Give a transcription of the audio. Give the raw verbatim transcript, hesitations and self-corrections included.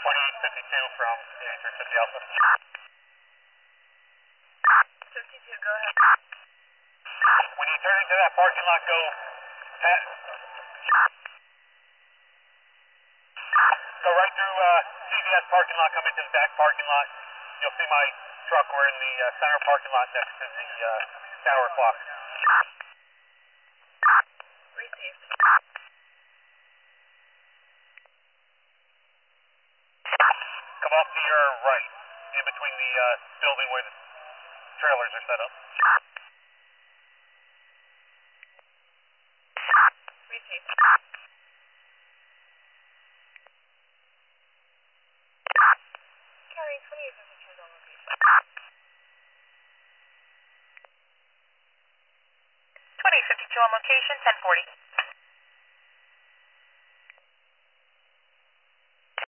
twenty-eight fifty-two from eighty-three fifty Alpha. fifty-two, go ahead. When you turn into that parking lot, go past, go right through uh, C V S parking lot, come into the back parking lot. You'll see my truck. We're in the uh, center parking lot next to the uh, tower clock. Received. Come off to your right, in between the uh, building where the trailers are set up. Received. Carrying twenty-eight fifty-two on location. twenty-eight fifty-two on location, ten forty.